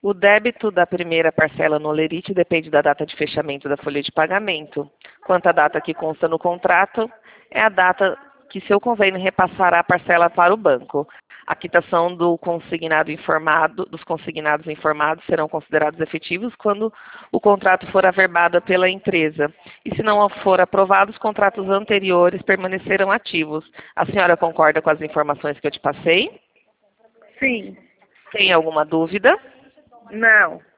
O débito da primeira parcela no Olerite depende da data de fechamento da folha de pagamento. Quanto à data que consta no contrato, é a data que seu convênio repassará a parcela para o banco. A quitação dos consignados informados serão considerados efetivos quando o contrato for averbado pela empresa. E se não for aprovado, os contratos anteriores permanecerão ativos. A senhora concorda com as informações que eu te passei? Sim. Tem alguma dúvida? Não.